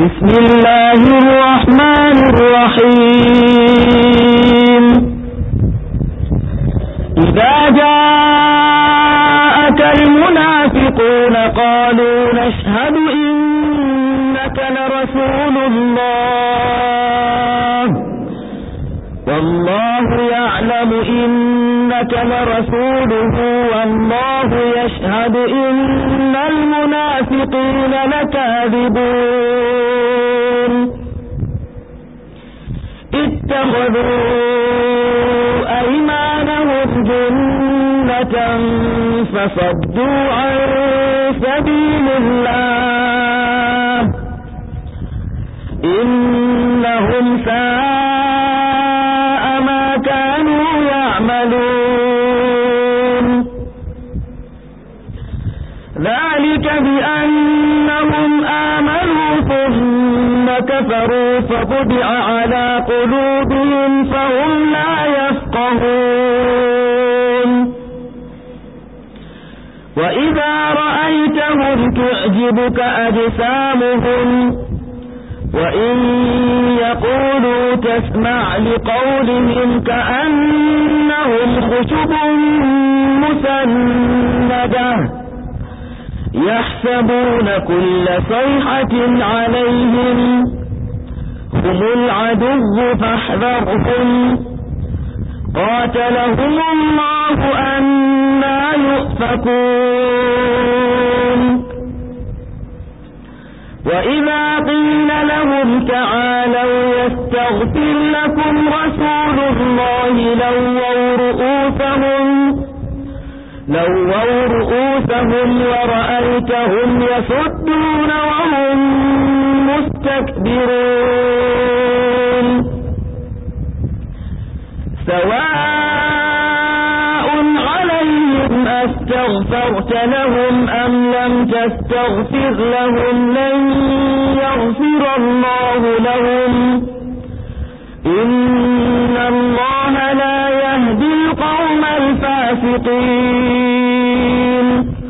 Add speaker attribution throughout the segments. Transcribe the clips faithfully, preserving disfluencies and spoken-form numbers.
Speaker 1: بسم الله الرحمن الرحيم إذا جاءك المنافقون قالوا نشهد إنك لرسول الله والله يعلم إنك لرسوله والله يشهد إن المنافقين لكاذبون اتخذوا أيمانهم جنة فصدوا عن سبيل الله إنهم ساء ما كانوا يعملون ذلك بأنهم آمنوا ثم كفروا فطبع على قلوبهم فهم لا يفقهون وإذا رأيتهم تعجبك أجسامهم وإن يقولوا تسمع لقولهم كأنهم خشب مسندة يحسبون كل صيحة عليهم هم العدو فاحذرهم قاتلهم الله أنى يؤفكون وإذا قيل لهم تعالوا يستغفر لكم رسول الله لووا رؤوسهم لووا رؤوسهم ورأيتهم يصدون وهم مستكبرون سواء عليهم أستغفرت لهم أم لم تستغفر لهم لن يغفر الله لهم إن الله لا يهدي القوم الفاسقين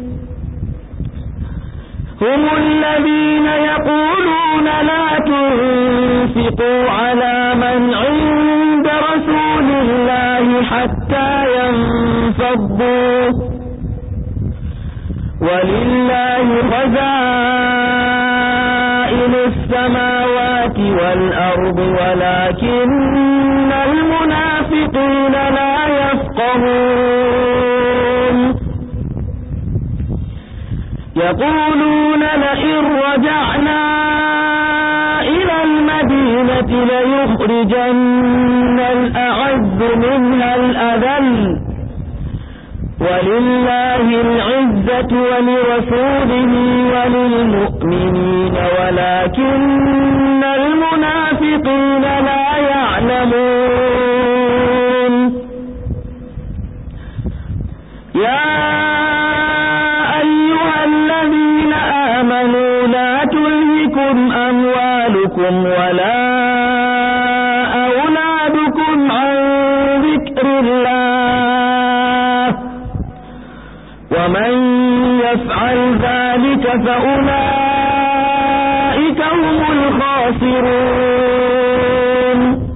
Speaker 1: هم الذين يقولون لا تنفقوا على من عند رسول الله حتى ينفضوا ولله خزائن السماوات والأرض ولكن المنافقين لا يفقهون يقولون لئن رجعنا إلى المدينة ليخرجن الأعز منها الأذل ولله العزة ولرسوله وللمؤمنين ولكن المنافقين لا يعلمون يا أيها الذين آمنوا لا تلهكم أموالكم ولا أولادكم عن ذكر الله ومن يفعل ذلك فأولئك هم الخاسرون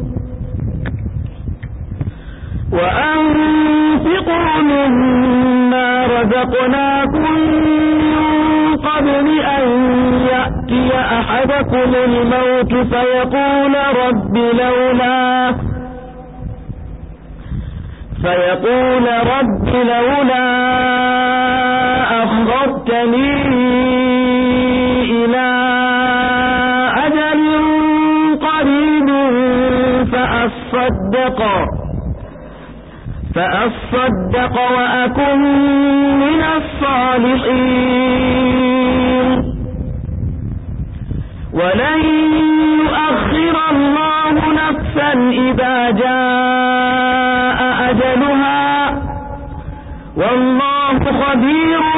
Speaker 1: وأنفقوا مما رزقناكم من قبل أن يأتي أحدكم الموت فيقول رب لولا فيقول رب لولا أخرتني إلى أجل قريب فأصدق فأصدق وأكن من الصالحين ولن يؤخر الله نفسا إذا جاء أجلها والله خبير